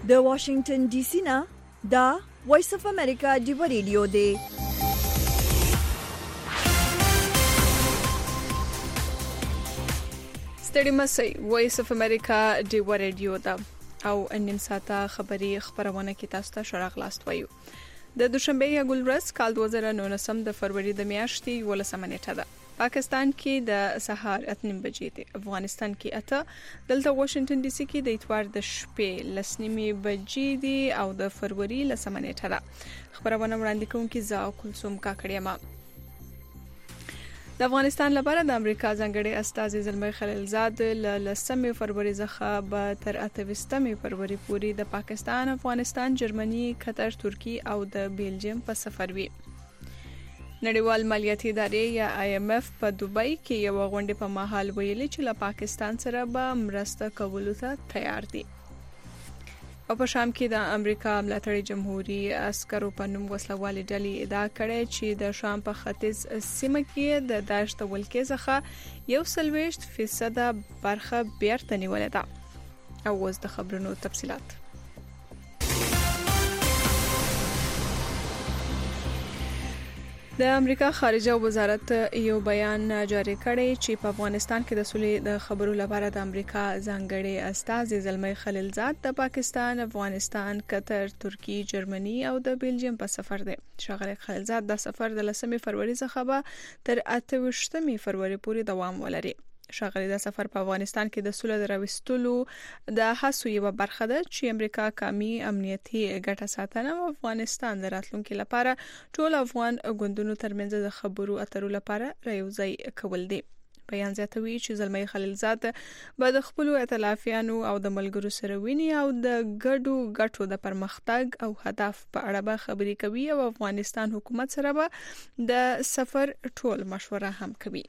د واشنگټن ډي سي نه دا وایس اف امریکا دی ریډیو دی. ستړي مسئ وایس اف امریکا دی ریډیو دا او نیم ساعته خبری خبرونه کی تاسو ته شرح لاست وایو. د دوشنبه یا ګلورس کال 2019 د فروری د میاشتې 18 نیټه ده. پاکستان کې د سهار 8:30 بجې دي، افغانستان کې 8، دلته واشنگټن ډي سي کې د اتوار د شپې 10:30 بجې دي او د فروری 10 نیټه ده. خبرونه وړاندې کوونکی زه کلثوم کاکړیما. د افغانستان لپاره د امریکا ځانګړي استازي زلمی خلیلزاد له 10 فروری څخه به تر 28 فروری پورې د پاکستان، افغانستان، جرمني، قطر، ترکیه او د بیلجیم په سفر وي. نړیوال مالیاتي ادارې یا IMF په دوبۍ کې یو غونډه په مهال ویلي چې له پاکستان سره به مرسته کولو ته تیار دي. او په شام کې د امریکا ملاتړي جمهوریت عسکرو په نوم وسلوالې ډلې ادعا کړې چې د شام په ختیځ سیمه کې د داعش د ولکې څخه 1% برخه بیرته نیولې ده. او اوس د خبرونو تفصيلات. د امریکا خارجه وزارت یو بیان جاری کړی چې په افغانستان کې د سولې د خبرو لپاره د امریکا ځانګړي استازي زلمی خلیلزاد د پاکستان، افغانستان، قطر، ترکیه، جرمني او د بیلجیم په سفر دی. ښاغلی خلیلزاد د سفر د 10 فروری څخه به تر 28 فروری پورې دوام ولري. ښاغلی دا سفر په افغانستان کې د سولې د راوستلو د هڅو یوه برخه ده چې امریکا قومي امنیتي ګټه ساتنه او افغانستان د راتلونکو لپاره ټول افغان ګوندونو ترمنځ د خبرو اترو لپاره رايوځای کول دي. بیان زیاتوي چې زلمی خلیلزاد به د خپل ائتلافیانو او د ملګرو سره ویني او د ګډو ګټو د پرمختګ او هدف په اړه به خبرې کوي او افغانستان حکومت سره به د سفر ټول مشوره هم کوي.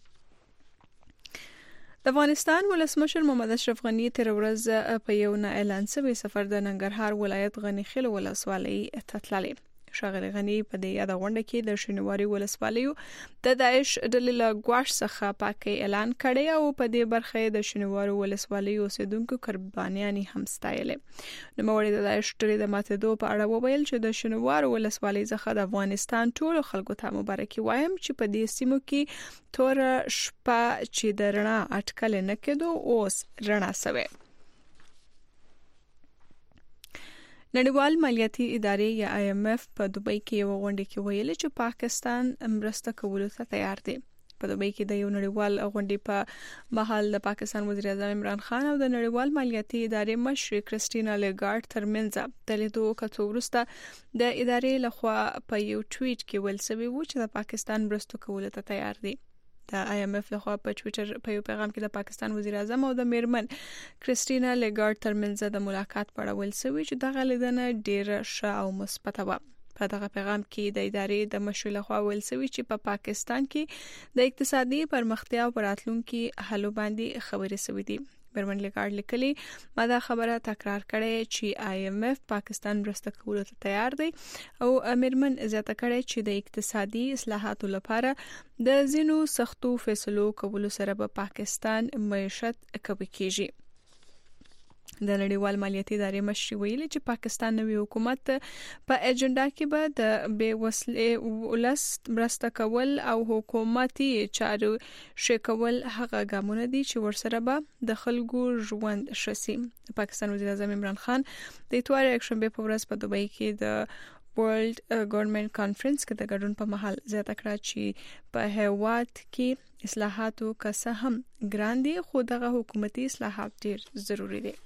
د افغانستان ولسمشر محمد اشرف غنی تر ورځ په یو نه اعلان شوی سفر د ننګرهار ولایت غنی خیل ولسوالۍ ته تللی. ښاغلی غنی په دې یاد غونډه کې د شینواري ولسوالیو د داعش ډلې له ګواښ څخه پاکي اعلان کړی او په دې برخه د شینواري ولسوالیو اوسیدونکو قربانیان هم ستایلې. نو موږ د داعش ډلې د ماتېدو په اړه وویل چې د شینواري ولسوالۍ څخه د افغانستان ټول خلکو ته مبارکي وایم چې په دې سیمو کې تور شپه چې د رڼا اټکل نه کېدو اوس رڼا شوه. نړیوال مالیاتي ادارې یا IMF په دوبۍ کې یو غونډه کې ویلي چې پاکستان مرسته کولو ته تیار دی. په دوبۍ کې د یو نړیوال غونډې په مهال د پاکستان وزیر اعظم عمران خان او د نړیوال مالیاتي ادارې مشر کریسټینا لیګارډ ترمنځ د لیدو کتو وروسته د ادارې لخوا په یو ټویټ کې ویل شوی و چې د پاکستان مرسته کولو ته تیار دی. د IMF لخوا په ټویټر په یو پیغام کې د پاکستان وزیر اعظم او د میرمن کریسټینا لیګارډ ترمنځ د ملاقات په اړه ویل شوی چې دغه لیدنه ډیره ښه او مثبته وه. په دغه پیغام کې د ادارې د مشر لخوا ویل شوی چې په پاکستان کې د اقتصادي پرمختیا او راتلونکي حل باندې خبرې شوې دي. میرمن لیګارډ لیکلي ما دا خبره تکرار کړې چې IMF پاکستان مرسته کولو ته تیار دی او میرمن زیاته کړې چې د اقتصادي اصلاحاتو لپاره د ځینو سختو فیصلو کولو سره به پاکستان معیشت قوي کیږي. د نړیوال مالیاتي ادارې مشر ویلي چې پاکستان نوی حکومت په اجنډا کې به د بې وسلې ولس مرسته کول او حکومتي چارو شکول هغه ګامونه دي چې ورسره به د خلکو ژوند شسي. پاکستان وزیر اعظم عمران خان د اتوار یکشنبه په ورځ په دوبۍ کې د ورلد ګورنمنت کانفرنس کې د ګډون په محل زیاته کړه چې په هیواد کې اصلاحاتو کسه هم ګران دي خو دغه حکومتي اصلاحات ډیر ضروری دي.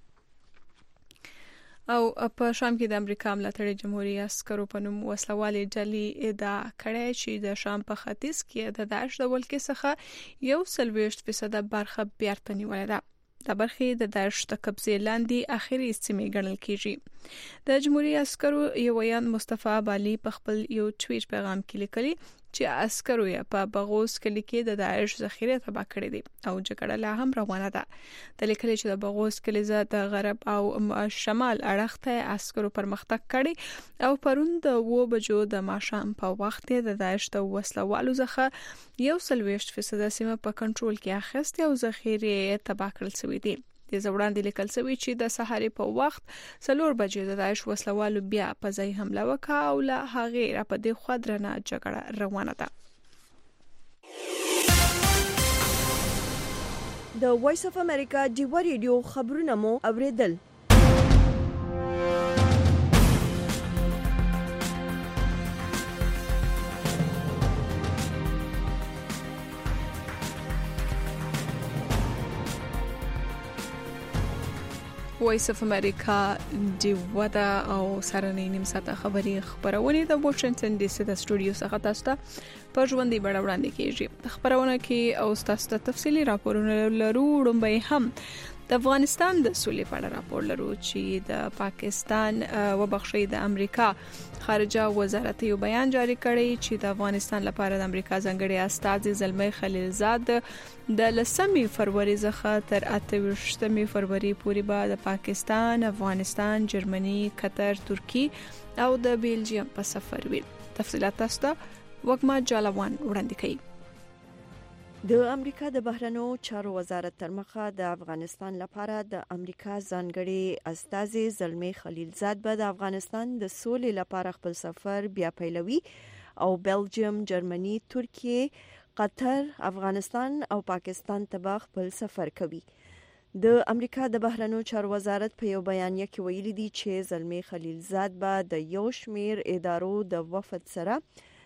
او په شام کې د امریکا ملاتړي جمهوریت عسکرو په نوم وسلوالې ډلې ادعا کړې چې د شام په ختیځ کې د داعش د ولکې څخه 1% برخه بیرته نیولې ده. دا برخه د داعش د قبضې لاندې اخیری سیمې ګڼل کیږي. د جمهوریت عسکرو یویان مصطفی بالی په خپل یو ټویټ پیغام کې لیکلي چې عسکرو یې په بغوز کلی کې د داعش ذخیره تباه کړې دي او جګړه لا هم روانه ده. د لیکلي چې د بغوز کلی د غرب او شمال اړخ ته عسکرو پرمختګ کړي او پرون د 2 بجو د ماښام په وخت د داعش د وسلوالو څخه 1% سیمه په کنټرول کې اخیستې او ذخیره تباه کړل شوې دي. د زوړاندې لیکل شوی چې د سهار په وخت 4 بجې د داعش وسلوالو بیا په ځای حمله وکړه او له هغه را په دې خوا درنه جګړه روانه ده. د وایس اف امریکا ډیوا ریډیو خبرونه مو اوریدل. وایس اف امریکا دی ودا او سرنې نیم ساعته خبري خبرونه د واشنگټن ډي سي د سټوډیو څخه تاسو ته په ژوندۍ بڼه وړاندې کیږي. خبرونه کې او تاسو ته تفصيلي راپورونه لرو. وړاندې هم د افغانستان د سولې په اړه راپور لرو چې د پاکستان وبخښي د امریکا خارجه وزارت یو بیان جاری کړی چې د افغانستان لپاره د امریکا ځانګړي استازي زلمی خلیلزاد د 10 فروری څخه تر 28 فروری پورې به د پاکستان، افغانستان، جرمني، قطر، ترکی او د بیلجیم په سفر وي. تفصیلات تاسو ته وګما جالوان وړاندې کوي. د امریکا د بهرنیو چارو وزارت تر مخه د افغانستان لپاره د امریکا ځانګړي استازي زلمی خلیلزاد به د افغانستان د سولې لپاره خپل سفر بیا پیلوي او بلجیم، جرمني، ترکیه، قطر، افغانستان او پاکستان ته خپل سفر کوي. د امریکا د بهرنیو چارو وزارت په یو بیانیه کې ویلي دی چې زلمی خلیلزاد به د یو شمیر ادارو د وفد سره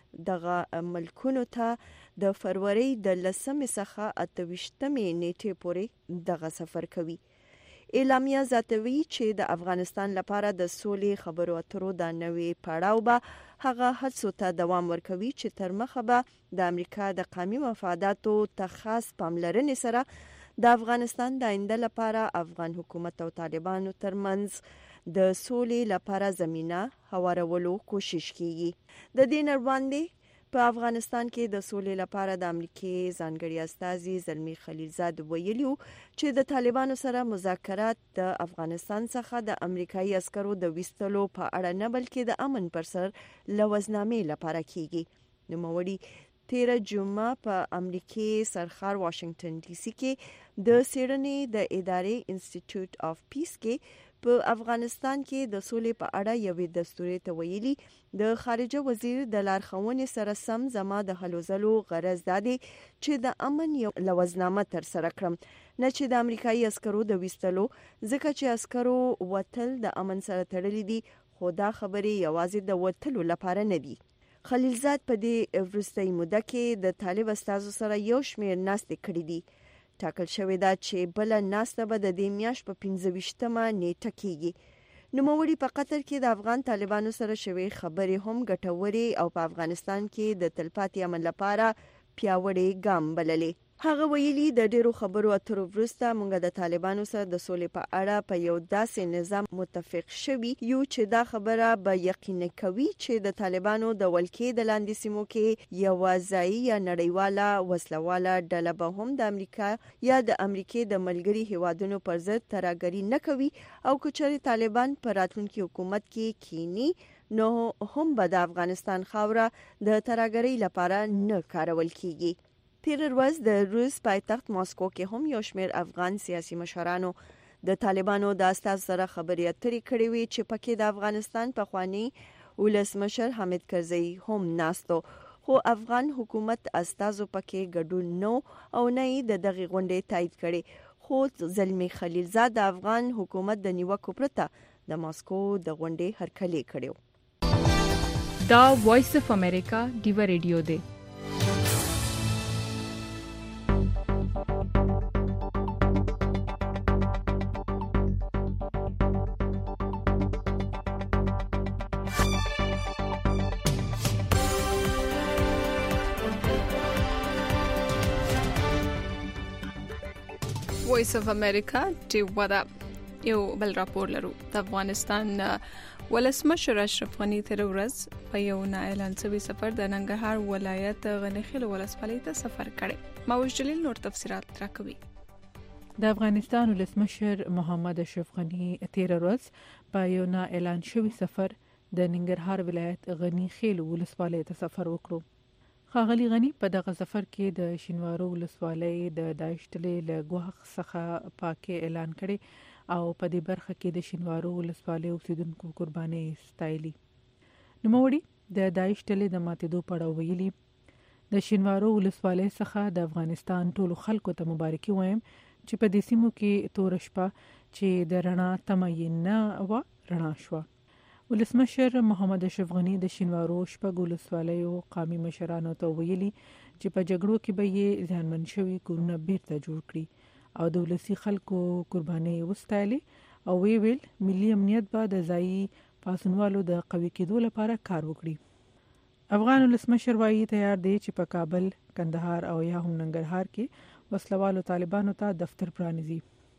دغه ملکونو ته د فروری د 10 څخه 28 نیټې پورې دغه سفر کوي. اعلامیه زیاتوي چې د افغانستان لپاره د سولې خبرو اترو د نوې پړاو به هغه هڅو ته دوام ورکوي چې تر مخه به د امریکا د قومي مفاداتو ته خاص پاملرنې سره د افغانستان د آینده لپاره افغان حکومت او طالبانو ترمنځ د سولې لپاره زمينه هوارولو کوشش کیږي. د دې نړوندې په افغانستان کې د سولې لپاره د امریکای ځانګړي استازي زلمی خلیلزاد ویلي چې د طالبانو سره مذاکرات د افغانستان څخه د امریکایي عسکرو د وستلو په اړه نه بلکې د امن پر سر لوزنامې لپاره کیږي. نوموړي 13 جمعه په امریکای سرخار واشنگټن ډي سي کې د سیډني د ادارې انسټیټیوټ اف پیس کې په افغانستان کې د سولې په اړه یوې دستوري ته ویلي د خارجه وزیر د لارښوونې سره سم زما د حلوزلو غرض دادي چې د امن یو لوزنامه تر سره کړم نه چې د امریکایي عسکرو د وستلو، ځکه چې عسکرو وتل د امن سره تړلې دي، خو دا خبرې یوازې د وتلو لپاره نه دي. خلیلزاد په دې وروستۍ موده کې د طالب استازو سره یو شمېر ناستې کړې دي. ټاکل شوې ده چې بل ناسته به د دې میاشت په 15مه نیټه کېږي. نوموړي په قطر کې د افغان طالبانو سره شوې خبرې هم ګټورې او په افغانستان کې د تلپاتې امن لپاره پیاوړی ګام بللې. هغه ویلي د ډیرو خبرو اترو وروسته موږ د طالبانو سره د سولې په اړه په یو داسې نظام متفق شوي یو چې دا خبره به یقیني کوي چې د طالبانو د ولکې د لاندې سیمو کې یو ځای یا نړیواله وسلواله ډله به هم د امریکا یا د امریکای د ملګري هیوادونو پر ضد ترهګري نه کوي او کچري طالبان پر راتلونکي حکومت کې کینی نو هم به د افغانستان خاوره د ترهګرۍ لپاره نه کارول کیږي. تیر ورځ د روس پایتخت ماسکو کې هم یو شمېر افغان سیاسي مشرانو د طالبانو د استازو سره خبرې اترې کړې وې چې پکې د افغانستان پخوانی ولسمشر حامد کرزي هم ناستو، خو افغان حکومت استازو پکې ګډون نو او نه د دغه غونډې تایید کړي. خو زلمی خلیلزاد د افغان حکومت د نیوکو پرته د ماسکو د غونډې هرکلی کړو. دا وایس اف امریکا ډیوا ریډیو دی. وایس اف امریکا ډیوا دا یو بل راپور لرو. د افغانستان ولسمشر اشرف غنی تر ورځ په یو نه اعلان شوی سفر د ننګرهار ولایت غنیخیل ولسوالۍ ته سفر کړی. ماوش جلیل نور تفصیلات راکوي. د افغانستان ولسمشر محمد اشرف غنی تیر ورځ په یو نه اعلان شوی سفر د ننګرهار ولایت غنیخیل ولسوالۍ ته سفر وکړو. ښاغلي غني په دغه سفر کې د شینوارو ولسوالۍ د داعش ډلې له ګواښ څخه پاکي اعلان کړي او په دې برخه کې د شینوارو ولسوالۍ اوسیدونکو قرباني ستایلي. نوموړي د داعش ډلې د ماتېدو په اړه ویلي د شینوارو ولسوالۍ څخه د افغانستان ټولو خلکو ته مبارکي وایم چې په دې سیمو کې تور شپه چې د رڼا تمه یې نه و رڼا شوه. ولسمشر محمد اشرف غني د شینوارو شپږ ولسوالیو قومي مشرانو ته ویلي چې په جګړو کې به یې ځانمن شوي کورونه بیرته جوړ کړي او د ولسي خلکو قرباني وستایلي او ویل ملي امنیت به د ځایي پاسونوالو د قوي کېدو لپاره کار وکړي. افغان ولسمشر وایي تیار دی چې په کابل، کندهار او یا هم ننګرهار کې وسلوالو طالبانو ته دفتر پرانیزي.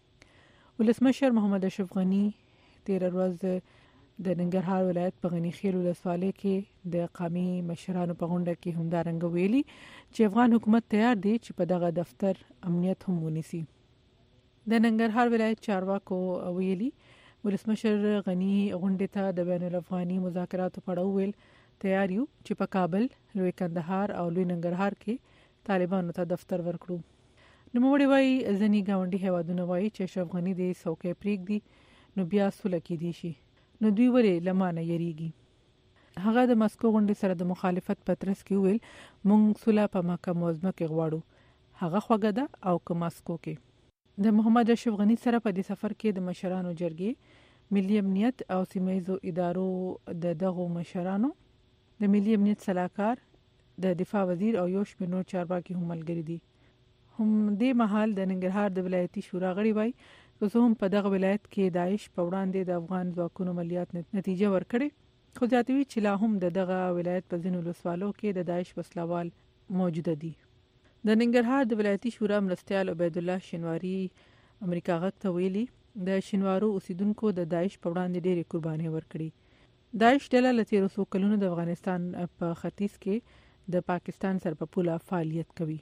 ولسمشر محمد اشرف غني تیر ورځ د ننګرهار ولایت په غني خیل ولسوالۍ کې د قومي مشرانو په غونډه کې همدارنګه ویلي چې افغان حکومت تیار دی چې په دغه دفتر امنیت هم ونیسي. د ننګرهار ولایت چارواکو ویلي ولسمشر غني غونډه ته د بین الافغاني مذاکراتو په اړه ویل تیار یو چې په کابل، لوی کندهار او لوی ننګرهار کې طالبانو ته دفتر ورکړو. نوموړي وایي ځینې ګاونډي هیوادونه وایي چې اشرف غني د څوکۍ پرېږدي نو بیا سوله کېدی شي، نو دوی ولې لمانه یریږي. هغه د مسکو غونډې سره د مخالفت په ترڅ کې ویل مونږ سوله په مکه معظمه کې غواړو، هغه خوږه ده او که مسکو کې. د محمد اشرف غني سره په دې سفر کې د مشرانو جرګې، ملي امنیت او سیمه‌ییزو ادارو د دغو مشرانو، د ملي امنیت صلاحکار، د دفاع وزیر او یو شمېر نور چارواکي هم ملګري دي. هم دې مهال د ننګرهار د ولایتي شورا غړي وایي که هم په دغه ولایت کې داعش په وړاندې د افغان ځواکونو عملیات نتیجه ورکړي، خو زیاتوي چې لا هم دغه ولایت په ځینو ولسوالو کې د داعش وسلوال موجوده دي. د ننګرهار د ولایتي شورا مرستیال عبید الله شینواری امریکا غږ ته ویلي د شینوارو اوسیدونکو د داعش په وړاندې ډېرې قربانۍ ورکړي. داعش ډله له تیرو څو کلونو د افغانستان په ختیځ کې د پاکستان سره په پوله فعالیت کوي.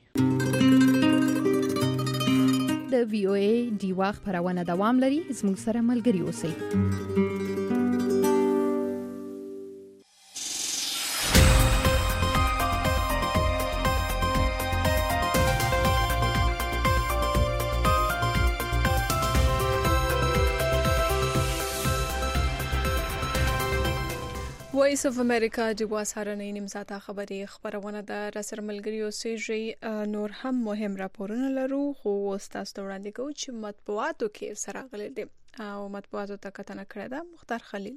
د وی او ای دی واخ پرونه دوام لري، زموږ سره ملګري اوسئ. وایس اف امریکا جوا سهارنۍ نیم ساعته خبري خبرونه د رسر ملګری اوسېږي. نور هم مهم راپورونه لرو، خو تاسو ته وړاندې کوم چې مطبوعاتو کې سره غلي دي او مطبوعاتو ته کتنه کړې ده مختار خلیل.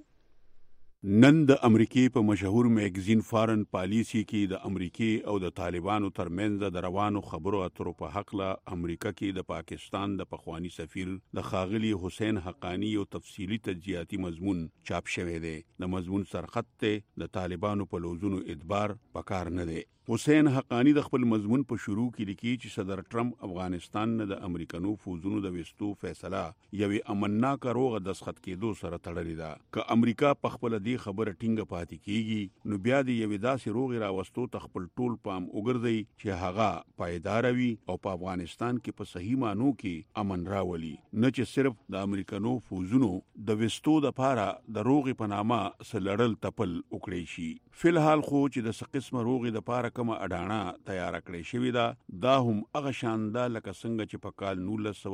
نن د امریکای په مشهور میگزین فارن پالیسی کې د امریکای او د طالبانو ترمنځ د روانو خبرو اترو په حق له امریکا کې د پاکستان د پخوانی سفیر د خاغلی حسین حقانی او تفصیلی تجزیاتی مضمون چاپ شوی دی. د مضمون سرخط ته د طالبانو په لوزونو ادبار پکار نه دی. حسین حقانی د خپل مضمون په شروع کې لیکي چې صدر ټرمپ افغانستان نه د امریکانو فوجونو د وستو فیصله یوې امنناک روغه دسخط کېدو سره تړلې ده. که امریکا په خپل دې خبره ټینګه پاتې کیږي نو بیا د یوې داسې روغې راوستو ته خپل ټول پام وګرځي چې هغه پایدار وي او په افغانستان کې په صحیح مانو کې امن راولي، نه چې صرف د امریکانو فوجونو د وستو د پاره د روغې په نامه سلړل تپل وکړي شي. فلحال خو چې د قسمه روغې د پاره کومه اډانه تیار کړې شوې ده، دا هم هغه شانده لکه څنګه چې په کال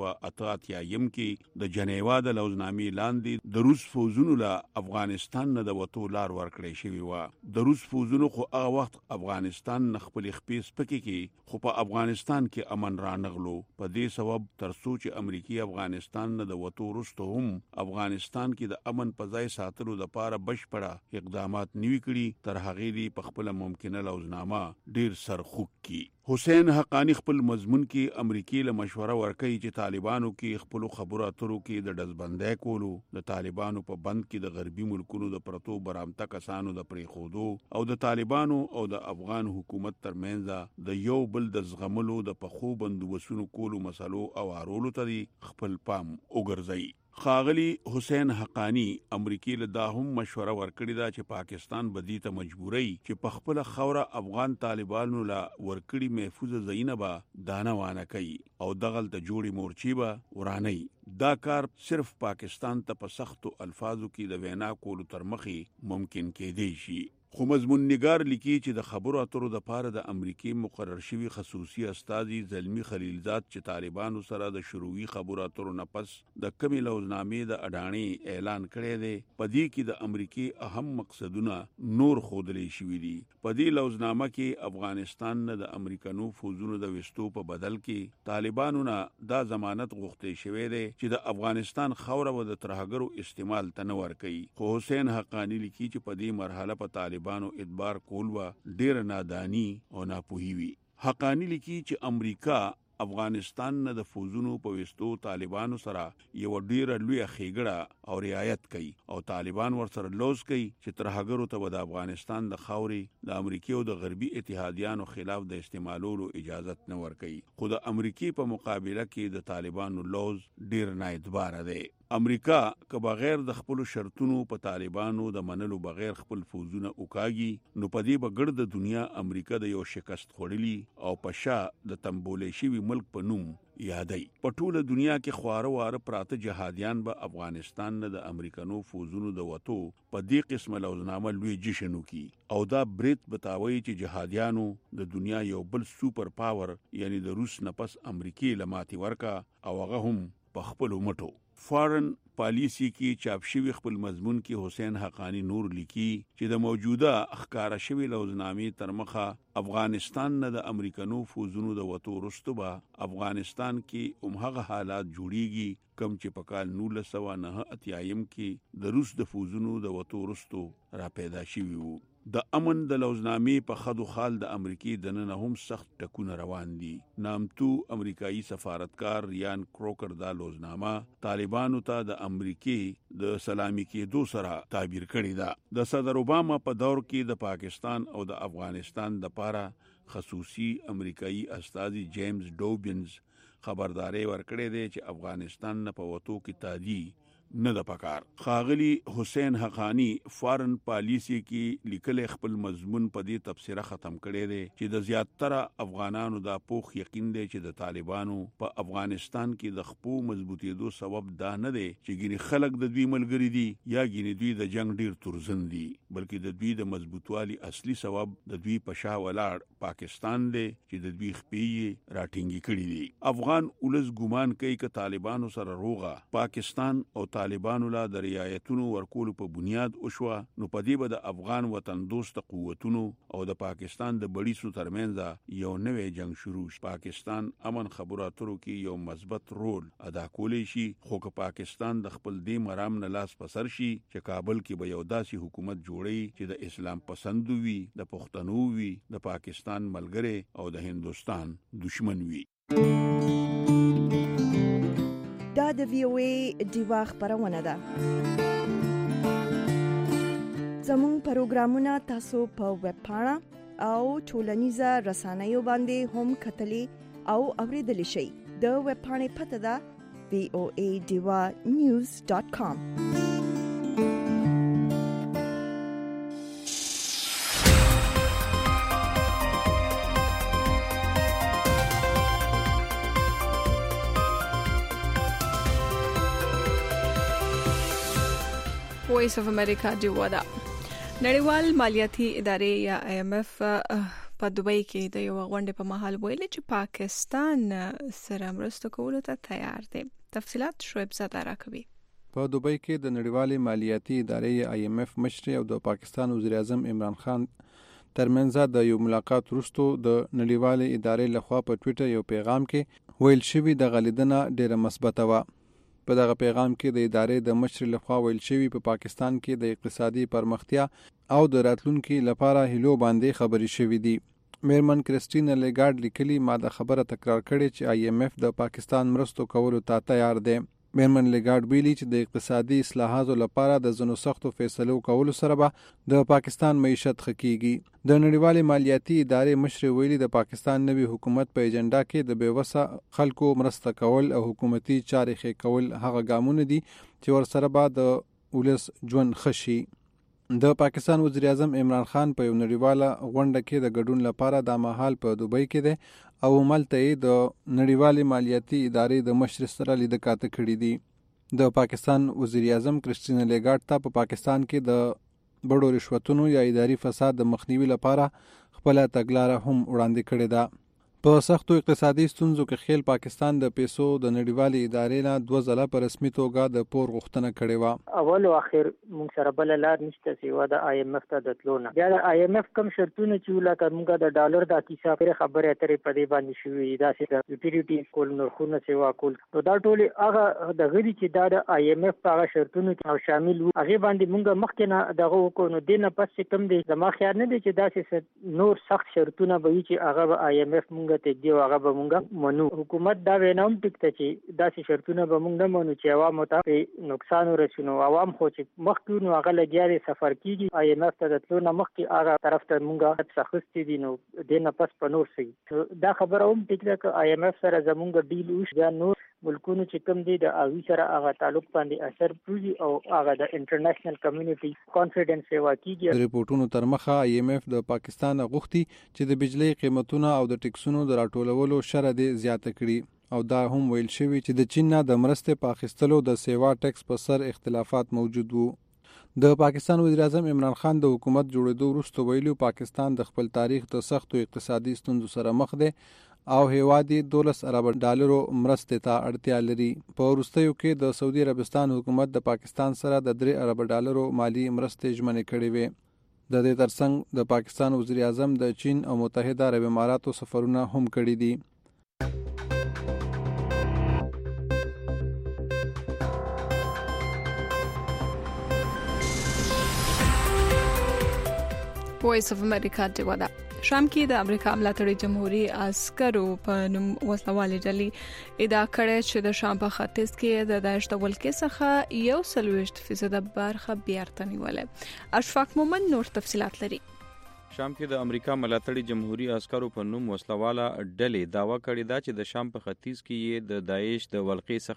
1988 کې د جنیوا د لوزنامې لاندې د روس فوجونو له افغانستان نه د وټو لار ورکړې شوې و. د روس فوجونو خو هغه وخت افغانستان نه خپل خپې سپکې کې خو په افغانستان کې امن را نغلو. په دې سبب تر څو چې امریکای افغانستان نه د وټو وروسته هم افغانستان کې د امن په ځای ساتلو لپاره بشپړه اقدامات نیوي کړي، تر هغې دی په خپل ممکنه لوزنامه ډیر سرخوک کی. حسین حقانی خپل مضمون کې امریکای له مشوره ورکړي چې طالبانو کې خپل خبرو اترو کې د دزبندۍ کولو، د طالبانو په بند کې د غربي ملکونو د پرتو برامته کسانو د پریخودو او د طالبانو او د افغان حکومت ترمنځ د یو بل د زغملو د پخو بندوبستونو کولو مسلو او اړولو ته خپل پام وګرځي. خاغلی حسین حقانی امریکای له دا هم مشوره ورکړی دا چې پاکستان بدی ته مجبوري چې په خپل خوره افغان طالبانو لا ورکړي محفوظ زینبا دانه وانه کوي او دغل ته جوړي مورچی به وراني. دا کار صرف پاکستان ته په سختو الفاظو کې د وینا کولو تر مخې ممکن کېدی شي. خو مضمون نگار لیکي چې د خبرو اترو د پاره د امریکای مقرر شوی خصوصي استاذي زلمی خلیلزاد چې طالبانو سره د شروعي خبرو اترو نه پس د کمی لوزنامې د اډانی اعلان کړی دی. په دې کې د امریکای اهم مقصدونه نور خودلې شوې دي. په دې لوزنامه کې افغانستان نه د امریکانو فوجونو د وستو په بدل کې طالبانو نه دا ضمانت غوښتل شوی دی چې د افغانستان خوره و د ترهګرو استعمال تنور کوي. خو حسین حقانی لیکي چې په دې مرحله په طالبانو ادبار کول و ډیر نادانی او ناپوهی وی. حقانی لیکي چې امریکا افغانستان نه د فوجونو په وستو طالبانو سره یو ډیر لوی خېګړه او رعایت کوي او طالبان ورسره لوز کوي چې ترهګرو ته د افغانستان د خاوري د امریکای او د غربي اتحادیانو خلاف د استعمالولو اجازه نه ورکوي. خو د امریکای په مقابله کې د طالبانو لوز ډیر نه اعتبار دی. امریکا که بغیر د خپل شرطونو په طالبانو د منلو بغیر خپل فوجونه وکاږي نو په دې بغیر د دنیا امریکا د یو شکست خوړلی او په شا د تنبولې شوی ملک په نوم یادای. په ټوله دنیا کې خواره واره پراته جهادیان به افغانستان نه د امریکانو فوجونو د وټو په دې قسمه لوزنامه لوی جشن وکي او دا بریت بتاوي چې جهادیانو د دنیا یو بل سوپر پاور یعنی د روس نه پس امریکای لماتي ورکا او هغه هم په خپل مټو. فارن پالیسی کې چاپ شوی خپل مضمون کې حسین حقانی نور لیکي چې د موجوده اخکار شوی لوزنامې تر مخه افغانستان نه د امریکانو فوجونو د وټو رستوبه افغانستان کې هغه حالات جوړیږي کم چې په کال 1989 کې د روس د فوجونو د وټو رستو را پیدا شوی وو. د امن د لوزنامې په خدو خال د امریکای د نن هم سخت ټکونه روان دي. نامتو امریکایي سفارتکار ریان کروکر دا لوزنامه طالبانو ته د امریکای د سلامي کېدو سره تعبیر کړی دا. د صدر اوباما په دور کې د پاکستان او د افغانستان د پاره خصوصي امریکایي استاذي جیمز ډوبینز خبرداري ورکړې ده چې افغانستان نه په وټو کې تادي نه د پکار. خاغلی حسین حقانی فارن پالیسی کې لیکل خپل مضمون په دې تفسیره ختم کړي دي چې د زیاتره افغانانو دا پوخ یقین دی چې د طالبانو په افغانستان کې د خپو مضبوطېدو سبب دا نه دی چې ګینه خلک د دوی ملګری دي یا ګینه دوی د جنگ ډیر ترزن دي بلکې د دوی د مضبوطوالي اصلي سبب د دوی په شا ولاړ پاکستان دی چې د دوی خپې راټینګي کړي دي. افغان ولس ګومان کوي چې طالبانو سره روغه پاکستان او طالبانو لا د رعایتونو ورکول په بنیاد وشوه نو په دې به د افغان وطن دوست قوتونو او د پاکستان د بړیسو ترمنځ یو نوې جنگ شروع شي. پاکستان امن خبرو اترو کې یو مثبت رول ادا کولی شي خو که پاکستان د خپل دې مرام نه لاس پسر شي چې کابل کې به یو داسې حکومت جوړي چې د اسلام پسند وي د پښتنو وي د پاکستان ملګری او د هندستان دشمن وي. دا د VOA دیوا خبرونه ده. زموږ پروګرامونه تاسو په ویب پاڼه او ټولنیزه رسنیو باندې هم کتلی او اوریدلی شئ. د ویب پاڼې پته ده voadivanews.com. وایس اف امریکا دیوا ده. نړیوال مالیاتي ادارې یا IMF په دوبۍ کې د یو غونډې په مهال ویل چې پاکستان سره مرسته کولو ته تیار دی. تفصيلات شعیب زاده راکوي. په دوبۍ کې د نړیوال مالیاتي ادارې IMF مشر او د پاکستان وزیر اعظم عمران خان ترمنځ د یو ملاقات وروسته د نړیوال ادارې لخوا په ټوئیټر یو پیغام کې ویل شوی د غلیدنه ډیره مثبته و. په دغه پیغام کې د ادارې د مشر لخوا ویل شوی په پاکستان کې د اقتصادي پرمختیا او د راتلونکو لپاره هلو باندې خبري شوې دي. میرمن کریسټینا لیګارډ لیکلي ما د خبره تکرار کړې چې IMF د پاکستان مرستو کولو ته تیار دی. میرمن لیګارډ ویلي چې د اقتصادي اصلاحاتو لپاره د ځنو سختو فیصلو کولو سره به د پاکستان معیشت خکېږي. د نړیوال مالیاتي ادارې مشر ویلي د پاکستان نوي حکومت په ایجنډا کې د بیوسه خلکو مرسته کول او حکومتي چارې ښه کول هغه ګامونه دي چې ورسره به د ولس ژوند خشي. د پاکستان وزیر اعظم عمران خان په یو نړیواله غونډه کې د ګډون لپاره د مهال په دوبۍ کې دی او ملته د نړیوال مالیاتي ادارې د مشر سره لیدکاته کړې دي. د پاکستان وزیر اعظم کریسټینا لیګارډ ته په پاکستان کې د بډو رشوتونو یا اداري فساد د مخنیوي لپاره خپل تګلارې هم وړاندې کړې ده. په سختو اقتصادي ستونزو کې خیل پاکستان د پیسو د نړیوالې ادارې نه 2 ځله په رسمي توګه د پور غوښتنه کړې و. اول او اخر موږ سره بل لار نشته سیوا د IMF ته د تلونه. بیا د IMF کم شرطونه چې ولکه موږ د ډالر د کیسه پر خبره اترې په دې باندې شوې دا چې د یوټیلیټي کول نرخونه سیوا کول نو دا ټول هغه د غړي چې د IMF په هغه شرطونو کې شامل وو هغه باندې موږ مخکې نه دغه وکړو نو دینه پس کم دي زما خیال نه دي چې دا چې نور سخت شرطونه به وي چې هغه IMF موږ ته دی هغه به مونږ منو. حکومت دا وینم ټیکته چې داسې شرطونه به مونږ نه منو چې عوام ته نقصان ورسونو. عوام خو چې مخکې نو هغه لګیاري سفر کیږي IMF ته د تلو نه مخکې هغه طرف ته مونږ سخت دي نو دینه پس پنور سي دا خبره هم ټیکته ک IMF سره زمونږ ډیل وش بیا نور ملکونو چې کوم دي د اوی سره هغه تعلق باندې اثر پروزي او هغه د انټرنیشنل کمیونټي کانفیډنس سیوا کیږي. ریپورتونو تر مخه IMF د پاکستان غوښتي چې د بجلی قیمتونه او د ټیکسونو د راټولولو شرح دې زیاته کړي او دا هم ویل شوی چې د چین نه د مرستې په اخیستلو د سیوا ټیکس په سر اختلافات موجود وو. د پاکستان وزیر اعظم عمران خان د حکومت جوړېدو وروسته ویلو پاکستان د خپل تاریخ د سختو اقتصادي ستونزو سره مخ دی او هیواد $12 ارب مرستې ته اړتیا لري. په وروستیو کې د سعودي عربستان حکومت د پاکستان سره د $3 ارب مالی مرستې ژمنې کړې وې. د دې ترڅنګ د پاکستان وزیر اعظم د چین او متحده عرب اماراتو سفرونه هم کړي دي. وایس اف امریکا دی ودا شام کې د امریکا ملاتړي جمهوریت عسکرو په نوم وسلوالې ډلې ادعا کړې چې د شام په ختیځ کې د داعش د ولکې څخه 1.30% برخه بیرته نیولې. اشفاق مومن نور تفصيلات لري. شام کې د امریکا ملاتړي جمهوریت عسکرو په نوم وسلواله ډلې داوا کړې ده چې د شام په ختیځ کې د داعش د ولکې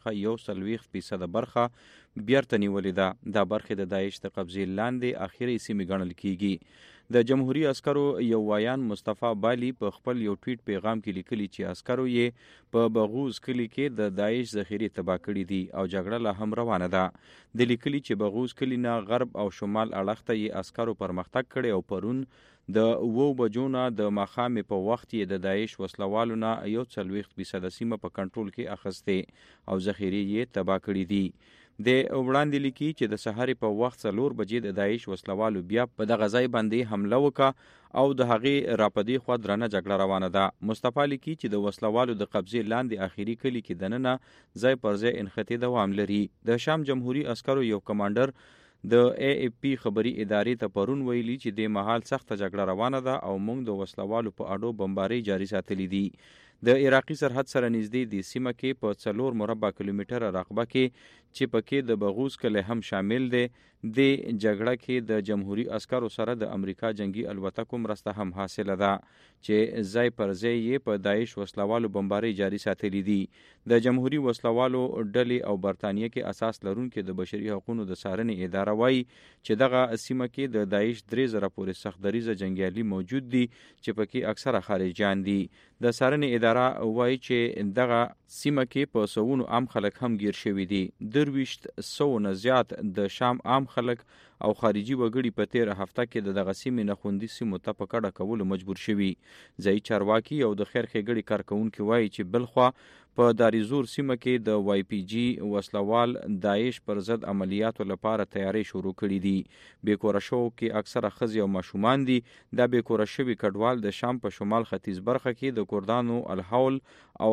څخه 1.30% برخه بیرته نیولې ده. دا برخه د داعش د قبضې لاندې اخیری سیمه ګڼل کیږي. د جمهوریت عسکرو یو وایان مصطفی بالی په خپل یو ټویټ پیغام کې لیکلي چې عسکرو یې په بغوز کلی کې د داعش ذخیره تباه کړې دي او جګړه لا هم روانه ده. د لیکلي چې بغوز کلی نه غرب او شمال اړخ ته یې عسکرو پرمختګ کړي او پرون د 9 بجو نه د ماښام په وخت یې د داعش وسلوالو نه 1.40% سیمه په کنټرول کې اخیسته او ذخیره یې تباه کړې دي. د وړاندې لیکي چې د سحر په وخت 4 بجې د داعش وسلوالو بیا په دغه ځای باندې حمله وکړه او د هغې راپدې خوا درنه جګړه روانه ده. مصطفی لیکي چې د وسلوالو د قبضې لاندې اخیری کلی کې دننه ځای پر ځای انخطاط دوام لري. د شام جمهوریت عسکرو یو کمانډر د AFP خبري ادارې ته پرون ویلي چې د مهال سخت جګړه روانه ده او موږ د وسلوالو په اډو بمباري جاري ساتلې دي. د عراقي سرحد سره نږدې د سیمه کې په 4 مربع کیلومتر رقبه کې چې پکې د بغوز کله هم شامل دي د جګړه کې د جمهوریت عسکرو سره د امریکا جنگي الوتکو مرسته هم حاصله ده چې ځای پر ځای یې په داعش وسلوالو بمباري جاري ساتلې دي. د جمهوریت وسلوالو ډلې او برتانیې کې اساس لرونکو د بشري حقوقو د څارنې اداره وایي چې دغه سیمه کې د داعش 3 پورې سخت دریزه جنگیالي موجود دي چې پکې اکثره خارجيان دي. د څارنې اداره وایي چې دغه سیمه کې په سوونو عام خلک هم گیر شوي دي. 200 نه زیات د شام عام خلک او خارجي وګړي په 13 هفته کې دغه سیمې نه خوندي سیمو ته په کډه کول مجبور شوي. ځای چارواکي او د خیر ښېګړې کارکونکو وایي چې بلخوا په داریزور سیمه کې د YPG وسلوال داعش پر ضد عملیاتو لپاره تیاری شروع کړې دي. بیکوره شو کې اکثره ښځې او ماشومان دي. دا بیکوره شوي کډوال د شام په شمال ختیځ برخه کې د کردانو الحول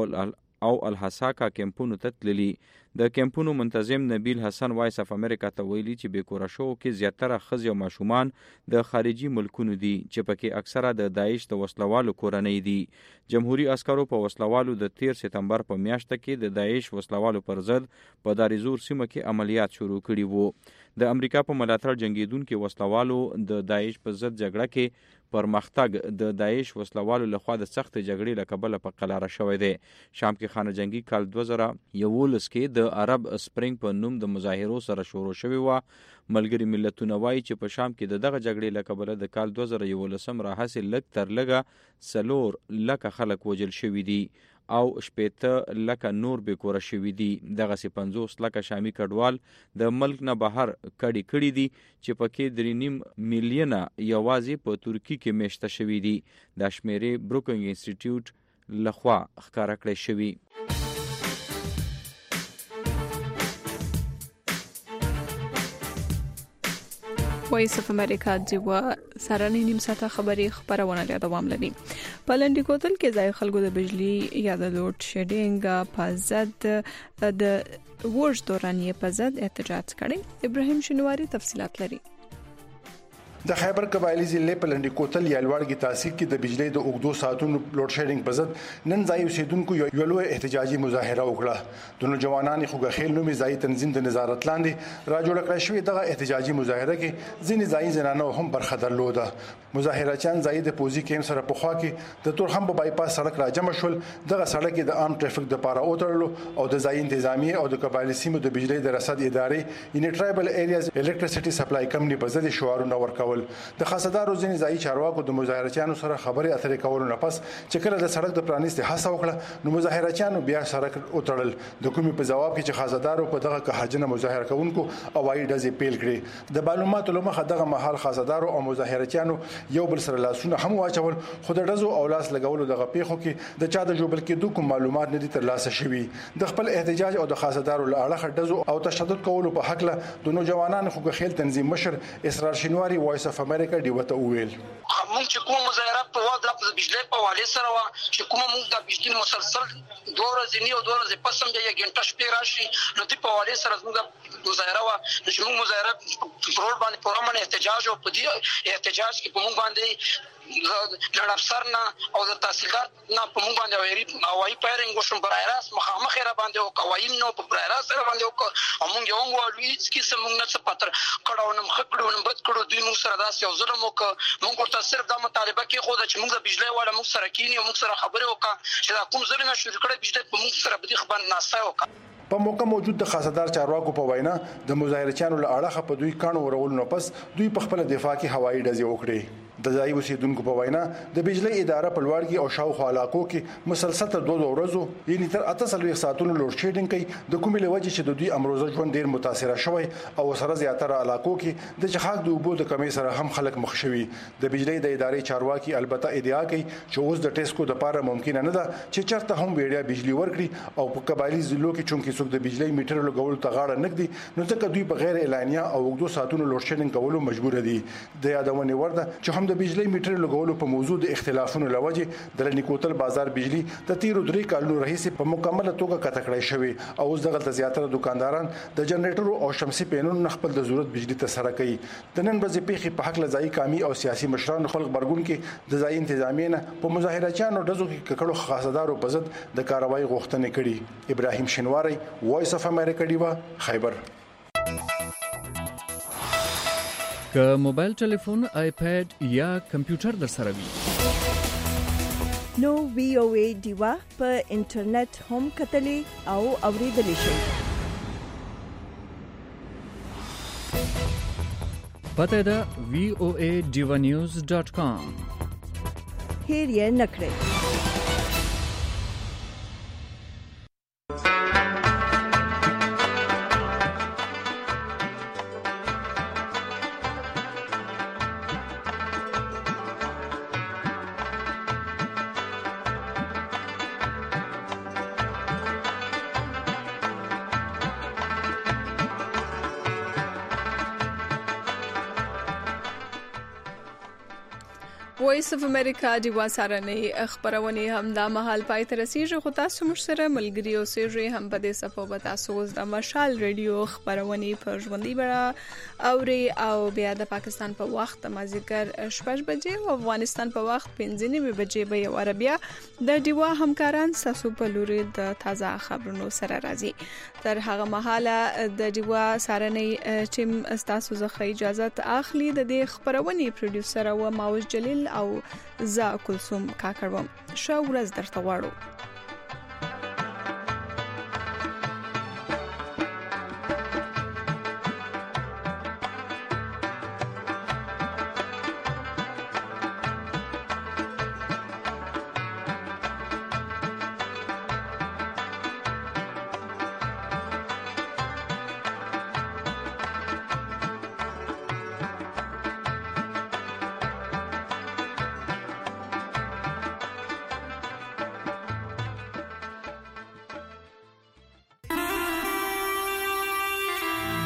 او الحساکا کیمپونو ته تللي. د کیمپونو منتظم نبیل حسن وایس اف امریکا ته ویلي چې بیکوره شو کې زیاتره ښځې او ماشومان د خارجي ملکونو دي چې پکې اکثره د داعش د وسلوالو کورنۍ دي. جمهوریت عسکرو په وسلوالو د 13 سپتمبر په میاشت کې د داعش وسلوالو پر ضد په داریزور سیمه کې عملیات شروع کړي وو. د امریکا په ملاتړ جنگیدونکو وسلوالو د داعش په ضد جګړه کې پرمختګ د داعش وسلوالو لخوا د سخت جګړې لکبله په قلاره شوې ده. شام کې خانه جنگي کال 2011 کې د عرب سپرینګ په نوم د مظاهرو سره شروع شوې و. ملګری ملتونه وایي چې په شام کې دغه جګړې لکبله د کال 2011 راهیسې لږ تر لږه 4 لک خلک وژل شوي دي او 80 لکه نور به کور شوی دي. دغه 50 لکه شامي کډوال د ملک نه بهر کړي دي چې پکې 3.5 میلیونه یوازې په ترکی کې میشته شوی دي. د شمیرې بروکینګ انسټیټیوټ لخوا ښکارا کړی شوی. وایس اف امریکا دیوا سرانه نیم ساعته خبري خبرونه له دوام لري. په لنډی کوتل کې ځای خلکو د بجلی یا د لوډ شیډینګ په ضد د ورځ دورانیه په ضد احتجاج کړي. ابراهیم شنواری تفصيلات لري. د خیبر قبایلی ضلع په لنډی کوتل یا لوړګي تحصیل کې د بجلی د اوګدو ساعتونو لوډ شیډینګ په ضد نن ځای اوسیدونکو یو لوی احتجاجي مظاهره وکړه. د نوجوانان خوګخیل نومي ځای تنظیم د نظارت لاندې را جوړ کړی شوی دغه احتجاجي مظاهره کې ځینې ځای زنانه هم برخه درلوده. مظاهرچیان ځای د پوزي کیم سره په خوا کې د تورخم په بایپاس سړک را جمع شول. دغه سړک د عام ټریفیک د پاره اوترلو او د ځای انتظامی او د قبایلی سیمو د بجلی د رصد ادارې یعنی ټرایبل ایریاز الکتریسيټي سپلای کمپنی په ضد شعارونه ورکول. د خاصدارو ځینې ځای چارواکو د مظاهرچیانو سره خبرې اترې کولو نه پس چې کله د سړک د پرانیستي هڅه وکړه نو مظاهرچیانو بیا سړک اوترل. د کومي په جواب کې چې خاصدارو په دغه کهجنه مظاهره کوونکو اوایي ډزې پیل کړې. د معلوماتو لمخه دغه مهال خاصدارو او مظاهرچیانو یو بل سره لاسونه هم واچول خو د ډزو او لاس لګولو دغه پیښو کې د چا د جوبل کې کوم معلومات نه دي ترلاسه شوي. د خپل احتجاج او د خاصدارو له اړخه ډزو او تشدد کولو په حق له د نوجوانانو خوګخیل تنظیم مشر اسرار شینواری وایس اف امریکا دیوته ویل. موږ چې کوم مظاهرات په وخت د بجلی په حواله سره وا چې کوم موږ د بجلی مسلسل 2 ورځې نه او 2 ورځې پس هم د 1 غنټه شپې راشي نو د په حواله سره موږ مظاهره وا چې موږ مظاهره پرول باندې پرمن احتجاج او په دې احتجاج کې په موږ باندې لړ افسر نه او د تحصیلدار نه په موږ باندې هوایي فایرینګ وشو برایراس مخامخ را باندې او قوایم نو په برایراس سره باندې او موږ یو موږ هیڅ کیسه موږ نه څه پاتر کړهو نم خکړو نم بد کړو دوی موږ سره داس یو ظلم وکړ. موږ ورته صرف د مطالبه کې خو د چې موږ د بجلی والا موږ سره کینی او موږ سره خبرې وکړه چې دا کوم ظلم شروع کړی بجلی په موږ سره بدی خبر ناسه وکړه. په موقع موجود د خاصدار چارواکو په وینا د مظاهرچیانو له اړخه په دوی کانو ورول نو پس دوی په خپل دفاع کې هوایي ډزې وکړې. د ځای اوسیدونکو په وینا د بجلی اداره په لوړګي او شاوخوا علاقو کې مسلسل تر 2 ورځو یعنی تر 48 ساعتونو لوډ شیډینګ کوي. د کومې لوجې چې د دوی امروزه ژوند ډیر متاثر شوی او سره زیاتره علاقو کې د چخاک د اوبو د کمی سره هم خلک مخ شوي. د بجلی د ادارې چارواکي البته ادعا کوي چې اوس د ټیسکو د پاره ممکن نه ده چې چرته هم ویډیا بجلی ورکړي او په قبایلی ضلعو کې چونکې څوک د بجلی میټر لګول ته غاړه نګدي نو ځکه دوی بغیر اعلانیا او وګړو ساتونو لوډ شیډینګ کولو مجبور دي. د یادونه ورده چې هم د بجلی میټر لګولو په موضوع د اختلافونو لوجه د لنیکوتل بازار بجلی د تیرو 3 کالونو راهیسې په مکمله توګه کته کړی شوی او اوس دغه زیاتره دکانداران د جنریټرو او شمسي پینونو خپل د ضرورت بجلی ته سره کوي. د نن ورځې پیښې په حق لځای کامي او سیاسي مشران خلک برګون کې د ځای انتظامیه په مظاهرچیانو ډزو کې ککړو خاصدارو په ضد د کاروایی غوښتنې کړي. ابراهیم شنواری وایس اف امریکا دیوا خیبر. که موبایل ټلیفون آیپاد یا کمپیوټر در سره وي نو وی او ای دیوا په انټرنیټ هم کتلې او اوریدلې شئ. پته ده voaDivanews.com. هیر یې نکړئ. وایس اف امریکا دی واسرنې خبرونه هم د محل پای تر رسیدي خو تاسو مش سره ملګری او سیجی هم په دې صفو به تاسو د مشال ریډیو خبرونه په ژوندۍ بڑا اوري او بیا د پاکستان په وخت مازیګر 6 بجې او افغانستان په وخت 5:30 بجې به یو عربیا د دیوا همکاران تاسو په لوري د تازه خبرونو سره راځي. تر هغه مهاله د دیوا سارنې ټیم تاسو زخه اجازه اخلي. د دې خبرونه پروډوسر او ماوش جلیل او زا کلثوم کاکړم. ښه ورځ درته غواړو.